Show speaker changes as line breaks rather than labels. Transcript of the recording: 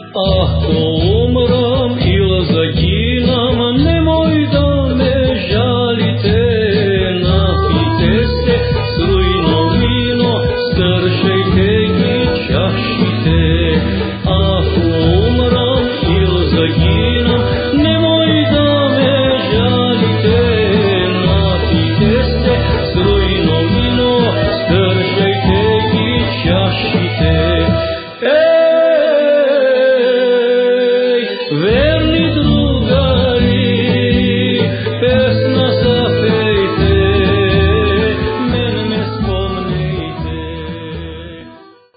Ако умрам или загинам, немой да ме жалите. Напийте се струйно вино, стършайте ги чашите. Ако умрам или загинам, немой да ме жалите. Напийте се струйно вино, стършайте ги чашите. Ве